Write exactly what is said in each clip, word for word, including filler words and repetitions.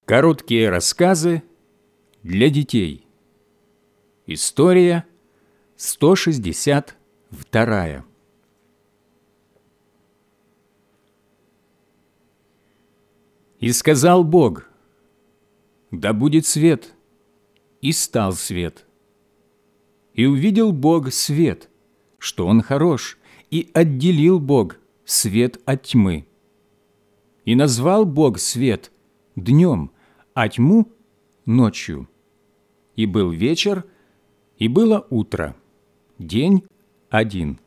Короткие рассказы для детей. История сто шестьдесят вторая. «И сказал Бог: да будет свет, и стал свет. И увидел Бог свет, что он хорош, и отделил Бог свет от тьмы. И назвал Бог свет днем, а тьму – ночью. И был вечер, и было утро, день один».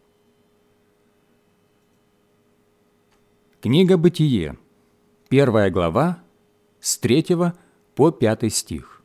Книга Бытие, первая глава, с третьего по пятый стих.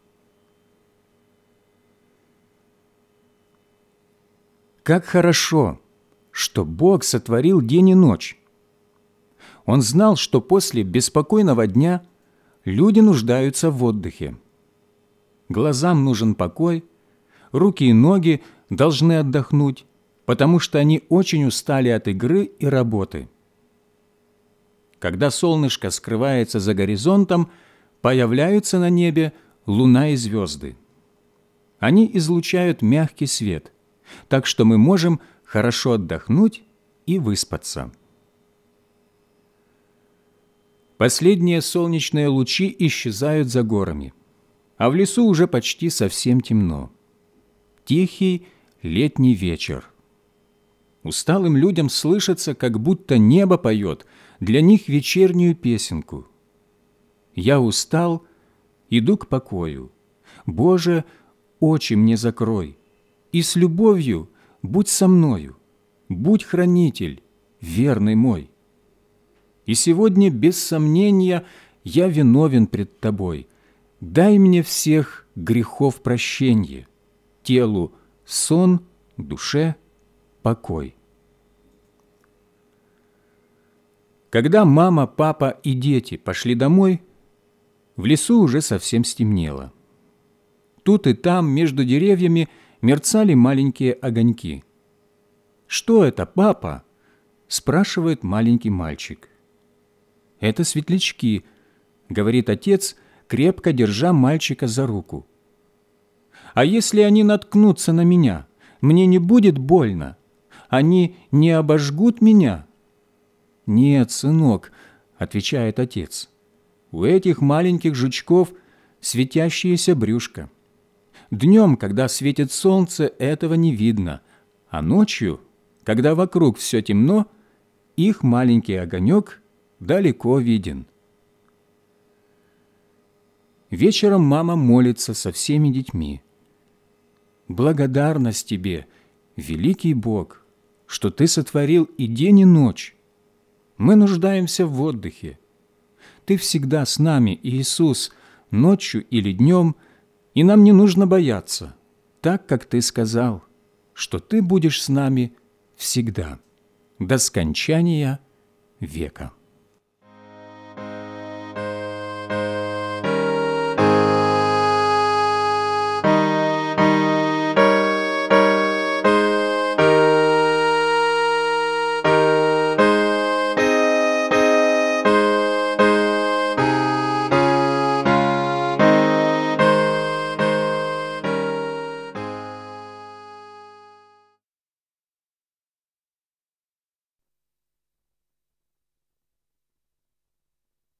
Как хорошо, что Бог сотворил день и ночь. Он знал, что после беспокойного дня люди нуждаются в отдыхе. Глазам нужен покой, руки и ноги должны отдохнуть, потому что они очень устали от игры и работы. Когда солнышко скрывается за горизонтом, появляются на небе луна и звезды. Они излучают мягкий свет, так что мы можем хорошо отдохнуть и выспаться. Последние солнечные лучи исчезают за горами, а в лесу уже почти совсем темно. Тихий летний вечер. Усталым людям слышится, как будто небо поет для них вечернюю песенку. «Я устал, иду к покою. Боже, очи мне закрой, и с любовью будь со мною, будь хранитель, верный мой. И сегодня, без сомнения, я виновен пред Тобой. Дай мне всех грехов прощенье, телу сон, душе покой». Когда мама, папа и дети пошли домой, в лесу уже совсем стемнело. Тут и там между деревьями мерцали маленькие огоньки. «Что это, папа?» – спрашивает маленький мальчик. «Это светлячки», – говорит отец, крепко держа мальчика за руку. «А если они наткнутся на меня, мне не будет больно? Они не обожгут меня?» «Нет, сынок», – отвечает отец, – «у этих маленьких жучков светящееся брюшко. Днем, когда светит солнце, этого не видно, а ночью, когда вокруг все темно, их маленький огонек далеко виден». Вечером мама молится со всеми детьми. «Благодарность Тебе, великий Бог, что Ты сотворил и день, и ночь. Мы нуждаемся в отдыхе. Ты всегда с нами, Иисус, ночью или днем, и нам не нужно бояться, так, как Ты сказал, что Ты будешь с нами всегда, до скончания века».